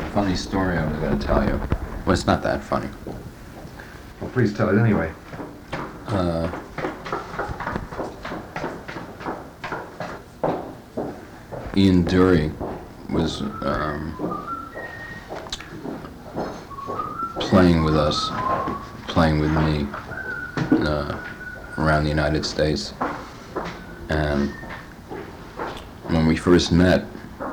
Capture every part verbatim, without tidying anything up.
funny story I was going to tell you. Well, it's not that funny. Well, please tell it anyway. Uh, Ian Dury was um, playing with us, playing with me uh, around the United States. And when we first met,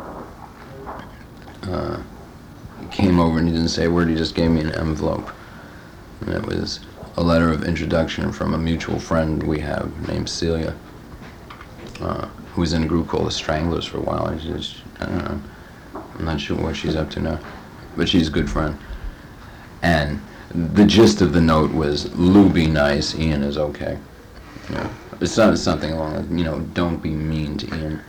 uh, he came over and he didn't say a word, he just gave me an envelope. And it was a letter of introduction from a mutual friend we have named Celia, uh, who was in a group called the Stranglers for a while. And she's, I don't know, I'm not sure what she's up to now, but she's a good friend. And the gist of the note was, Lou, be nice, Ian is okay. You know, it's not something along, you know, don't be mean to Ian.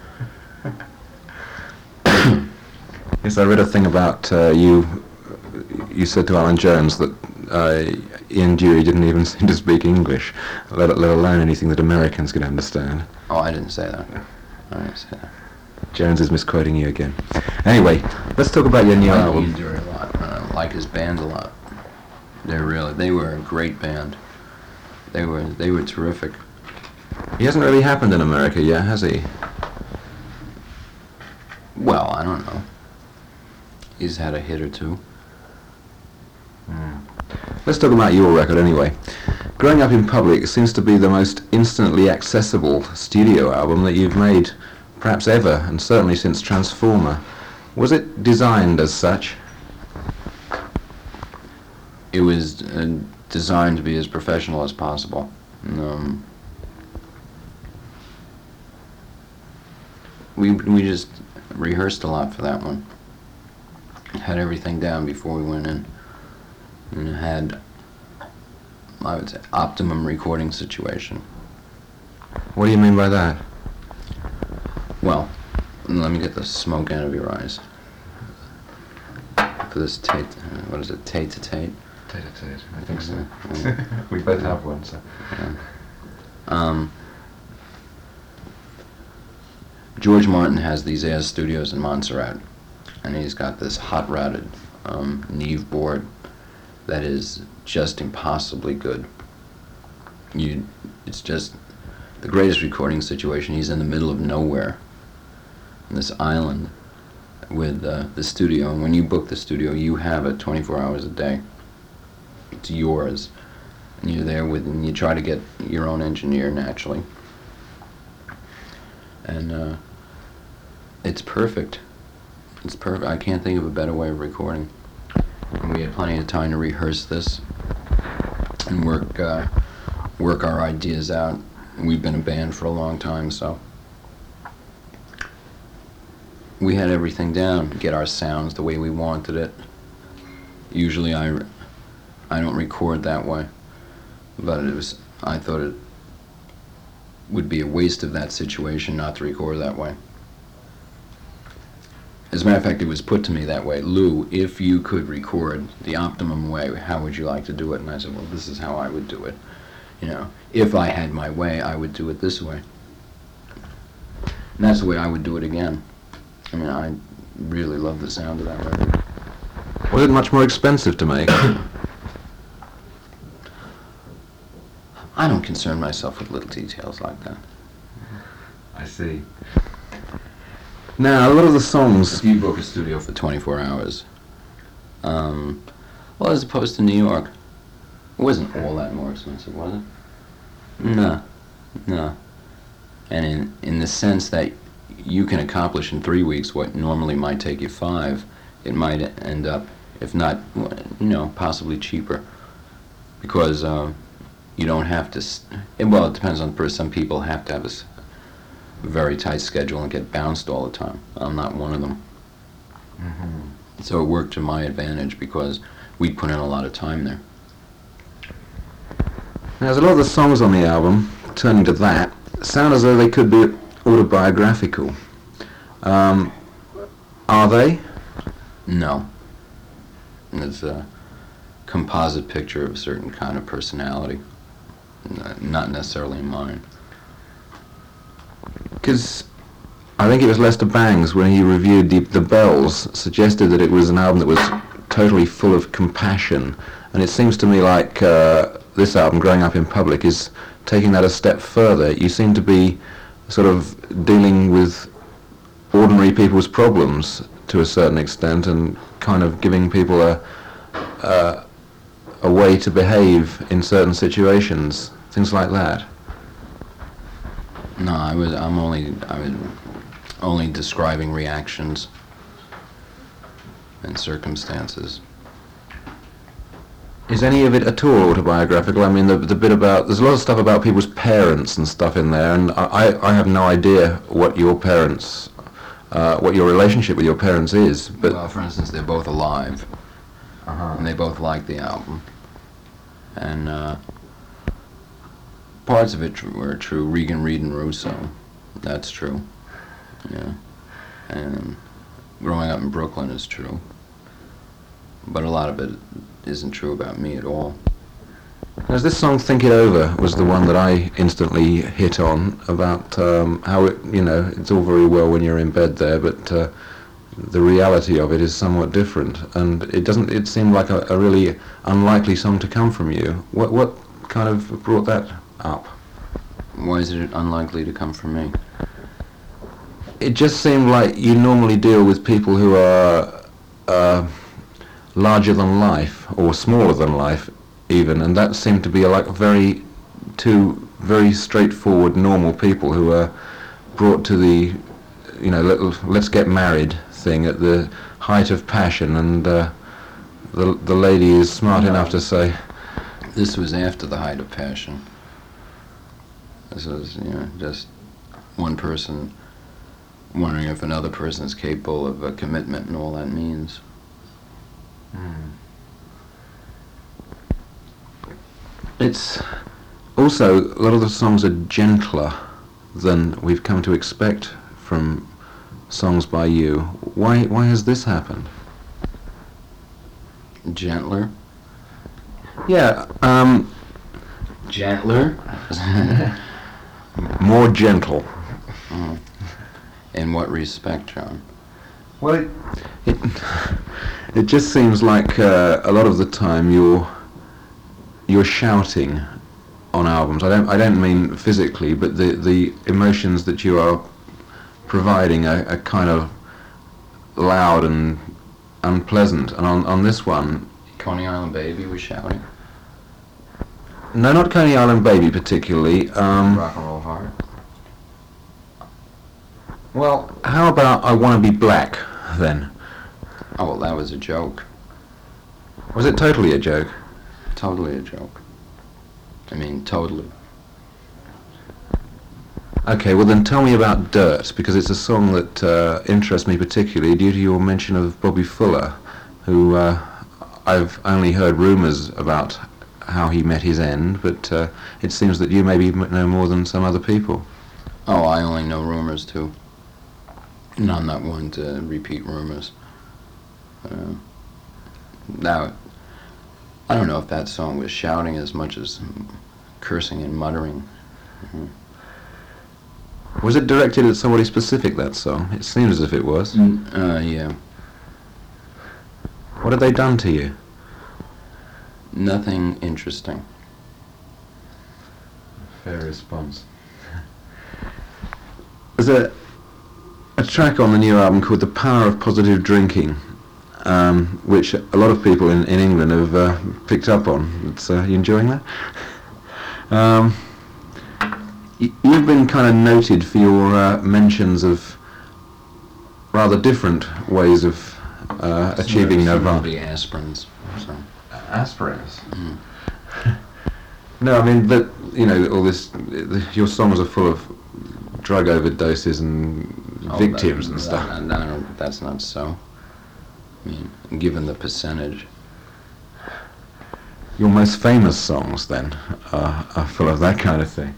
Yes, I read a thing about uh, you. You said to Alan Jones that uh, Ian Dury didn't even seem to speak English, let, let alone anything that Americans could understand. Oh, I didn't say that. I didn't say that. Jones is misquoting you again. Anyway, let's talk about your new I like album. Ian Dury a lot. I like his band a lot. They're really, they were a great band. They were, they were terrific. He hasn't really happened in America yet, has he? Well, I don't know. He's had a hit or two. Mm. Let's talk about your record anyway. Growing Up in Public seems to be the most instantly accessible studio album that you've made, perhaps ever, and certainly since Transformer. Was it designed as such? It was uh, designed to be as professional as possible. Um, we we just rehearsed a lot for that one. Had everything down before we went in, and had, I would say, optimum recording situation. What do you mean by that? Well, let me get the smoke out of your eyes. For this tate, uh, what is it, tate to tate? Tate to tate, I think so. Yeah. We both have one, so. Yeah. Um, George Martin has these Air Studios in Montserrat, and he's got this hot-rodded um, Neve board that is just impossibly good. You, it's just the greatest recording situation. He's in the middle of nowhere, on this island, with uh, the studio. And when you book the studio, you have it twenty-four hours a day. It's yours, and you're there with, and you try to get your own engineer naturally, and uh, it's perfect. It's perfect. I can't think of a better way of recording. And we had plenty of time to rehearse this and work uh, work our ideas out. We've been a band for a long time, so we had everything down. Get our sounds the way we wanted it. Usually, I I don't record that way, but it was. I thought it would be a waste of that situation not to record that way. As a matter of fact, it was put to me that way. Lou, if you could record the optimum way, how would you like to do it? And I said, well, this is how I would do it. You know, if I had my way, I would do it this way. And that's the way I would do it again. I mean, I really love the sound of that record. Was it much more expensive to make? I don't concern myself with little details like that. I see. Now, a lot of the songs... If you book a studio for twenty-four hours, um, well, as opposed to New York, it wasn't all that more expensive, was it? No, no. And in, in the sense that you can accomplish in three weeks what normally might take you five, it might end up, if not, you know, possibly cheaper. Because uh, you don't have to, st- well, it depends on, per- some people have to have a s- very tight schedule and get bounced all the time. I'm not one of them. Mm-hmm. So it worked to my advantage because we put in a lot of time there. Now, there's a lot of the songs on the album, turning to that, sound as though they could be autobiographical. Um, are they? No. It's a composite picture of a certain kind of personality, not necessarily mine. Because I think it was Lester Bangs when he reviewed the, the Bells, suggested that it was an album that was totally full of compassion, and it seems to me like uh, this album, Growing Up in Public, is taking that a step further. You seem to be sort of dealing with ordinary people's problems to a certain extent, and kind of giving people a a, a way to behave in certain situations, things like that. No, I was. I'm only. I was only describing reactions and circumstances. Is any of it at all autobiographical? I mean, the the bit about, there's a lot of stuff about people's parents and stuff in there, and I I have no idea what your parents, uh, what your relationship with your parents is. But Well, for instance, they're both alive, uh-huh. and they both like the album, and uh, parts of it tr- were true. Regan, Reed, and Russo, that's true. Yeah, and growing up in Brooklyn is true, but a lot of it isn't true about me at all. As this song, Think It Over, was the one that I instantly hit on, about um, how it, you know, it's all very well when you're in bed there, but uh, the reality of it is somewhat different, and it doesn't, it seemed like a, a really unlikely song to come from you. What, what kind of brought that up? Why is it unlikely to come from me? It just seemed like you normally deal with people who are uh, larger than life, or smaller than life even, and that seemed to be like very two very straightforward normal people who are brought to the, you know, let, let's get married thing at the height of passion, and uh, the the lady is smart No. enough to say, This was after the height of passion. This was, you know, just one person wondering if another person is capable of a commitment and all that means. it's also, a lot of the songs are gentler than we've come to expect from songs by you. Why why has this happened? Gentler? Yeah, um, Gentler? more gentle. In what respect, John? Well, it it, it just seems like uh, a lot of the time you're you're shouting on albums. I don't I don't mean physically, but the the emotions that you are providing are, are kind of loud and unpleasant. And on on this one, Coney Island Baby was shouting. no, not Coney Island Baby particularly. Um, Rock and Roll Heart. well, how about I Want to Be Black then? Oh, well, that was a joke. Was it totally a joke? Totally a joke. I mean, totally. Okay, well then tell me about Dirt, because it's a song that uh, interests me particularly due to your mention of Bobby Fuller, who uh, I've only heard rumours about how he met his end, but uh, it seems that you maybe m- know more than some other people. Oh, I only know rumors, too. And I'm not one to repeat rumors. Uh, now, I don't know if that song was shouting as much as cursing and muttering. Mhm. Was it directed at somebody specific, that song? It seems as if it was. Uh, yeah. What had they done to you? Nothing interesting. Fair response. There's a, a track on the new album called The Power of Positive Drinking, um, which a lot of people in, in England have uh, picked up on. It's, uh, you enjoying that? Um, y- you've been kind of noted for your uh, mentions of rather different ways of uh, achieving nirvana. Be aspirins. So. Aspirins? Mm. No, I mean, but, you know, all this, the, your songs are full of drug overdoses and Oh, victims that, and stuff. That, that, I don't- that's not so. I mean, given the percentage. Your most famous songs, then, are, are full of that kind of thing.